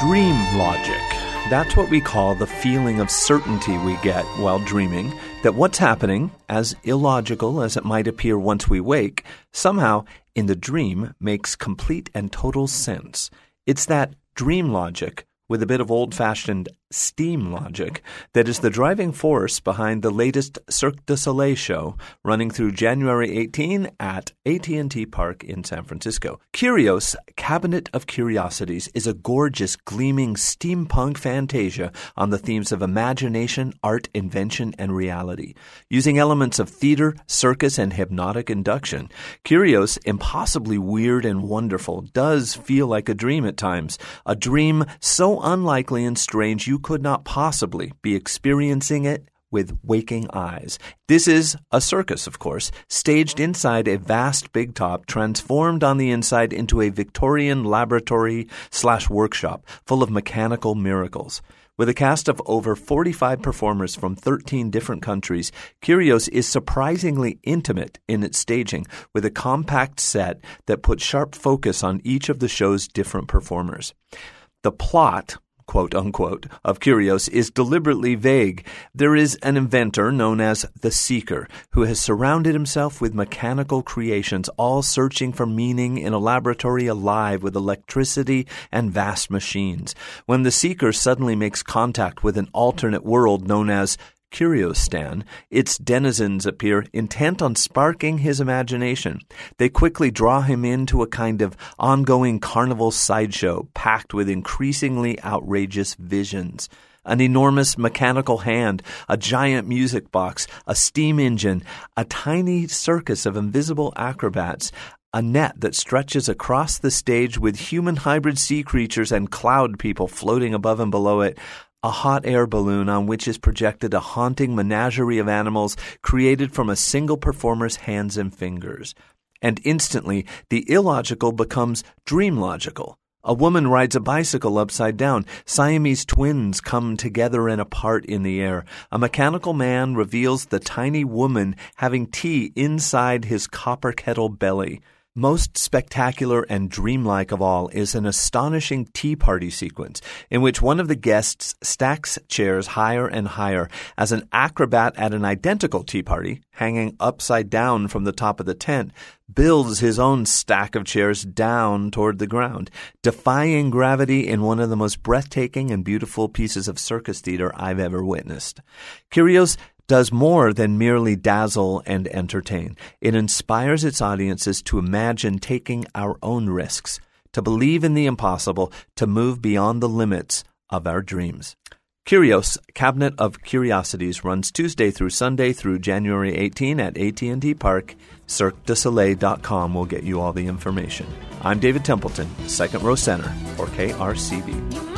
Dream logic. That's what we call the feeling of certainty we get while dreaming, that what's happening, as illogical as it might appear once we wake, somehow in the dream makes complete and total sense. It's that dream logic with a bit of old-fashioned steam logic that is the driving force behind the latest Cirque du Soleil show running through January 18 at AT&T Park in San Francisco. Curios, Cabinet of Curiosities, is a gorgeous, gleaming steampunk fantasia on the themes of imagination, art, invention, and reality. Using elements of theater, circus, and hypnotic induction, Curios, impossibly weird and wonderful, does feel like a dream at times, a dream so unlikely and strange you could not possibly be experiencing it with waking eyes. This is a circus, of course, staged inside a vast big top, transformed on the inside into a Victorian laboratory/workshop full of mechanical miracles. With a cast of over 45 performers from 13 different countries, Curios is surprisingly intimate in its staging, with a compact set that puts sharp focus on each of the show's different performers. The plot, quote-unquote, of Curios is deliberately vague. There is an inventor known as the Seeker who has surrounded himself with mechanical creations, all searching for meaning in a laboratory alive with electricity and vast machines. When the Seeker suddenly makes contact with an alternate world known as Curiostan, its denizens appear intent on sparking his imagination. They quickly draw him into a kind of ongoing carnival sideshow packed with increasingly outrageous visions. An enormous mechanical hand, a giant music box, a steam engine, a tiny circus of invisible acrobats, a net that stretches across the stage with human hybrid sea creatures and cloud people floating above and below it, a hot air balloon on which is projected a haunting menagerie of animals created from a single performer's hands and fingers. And instantly, the illogical becomes dream logical. A woman rides a bicycle upside down. Siamese twins come together and apart in the air. A mechanical man reveals the tiny woman having tea inside his copper kettle belly. Most spectacular and dreamlike of all is an astonishing tea party sequence in which one of the guests stacks chairs higher and higher as an acrobat at an identical tea party, hanging upside down from the top of the tent, builds his own stack of chairs down toward the ground, defying gravity in one of the most breathtaking and beautiful pieces of circus theater I've ever witnessed. Curios does more than merely dazzle and entertain. It inspires its audiences to imagine taking our own risks, to believe in the impossible, to move beyond the limits of our dreams. Curios, Cabinet of Curiosities, runs Tuesday through Sunday through January 18 at AT&T Park. CirqueDuSoleil.com will get you all the information. I'm David Templeton, Second Row Center for KRCB.